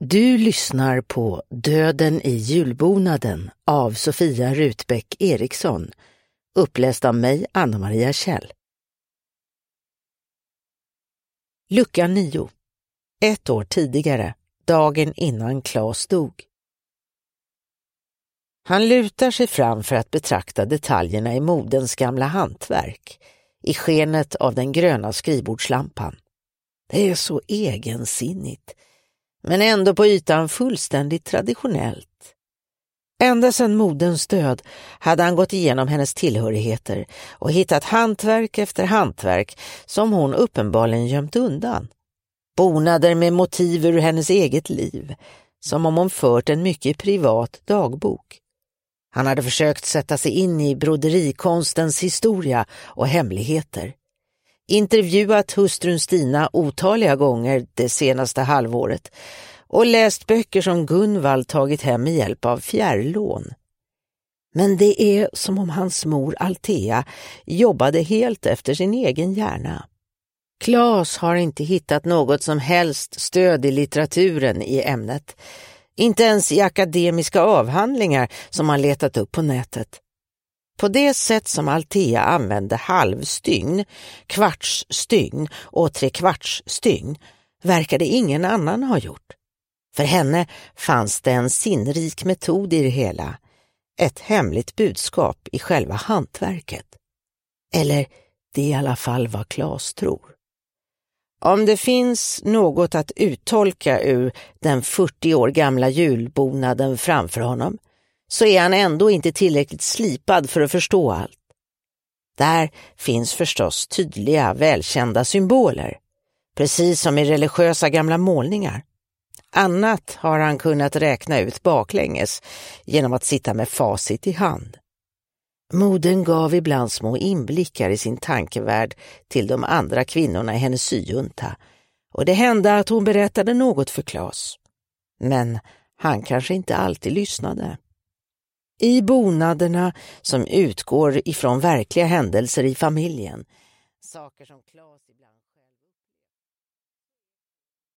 Du lyssnar på Döden i julbonaden av Sofia Rutbeck Eriksson, uppläst av mig, Anna-Maria Kjell. Lucka 9. 1 år tidigare, dagen innan Claes dog. Han lutar sig fram för att betrakta detaljerna i modens gamla hantverk, i skenet av den gröna skrivbordslampan. Det är så egensinnigt, men ändå på ytan fullständigt traditionellt. Ända sedan moderns död hade han gått igenom hennes tillhörigheter och hittat hantverk efter hantverk som hon uppenbarligen gömt undan. Bonader med motiv ur hennes eget liv, som om hon fört en mycket privat dagbok. Han hade försökt sätta sig in i broderikonstens historia och hemligheter. Intervjuat hustrun Stina otaliga gånger det senaste halvåret och läst böcker som Gunvald tagit hem med hjälp av fjärrlån. Men det är som om hans mor Althea jobbade helt efter sin egen hjärna. Claes har inte hittat något som helst stöd i litteraturen i ämnet, inte ens i akademiska avhandlingar som han letat upp på nätet. På det sätt som Althea använde halvstygn, kvartsstygn och trekvartsstygn verkade ingen annan ha gjort. För henne fanns det en sinnrik metod i det hela, ett hemligt budskap i själva hantverket. Eller det är i alla fall vad Claes tror. Om det finns något att uttolka ur den 40 år gamla julbonaden framför honom, så är han ändå inte tillräckligt slipad för att förstå allt. Där finns förstås tydliga, välkända symboler, precis som i religiösa gamla målningar. Annat har han kunnat räkna ut baklänges genom att sitta med facit i hand. Modern gav ibland små inblickar i sin tankevärld till de andra kvinnorna i hennes syjunta, och det hände att hon berättade något för Claes. Men han kanske inte alltid lyssnade. I bonaderna som utgår ifrån verkliga händelser i familjen, saker som Claes ibland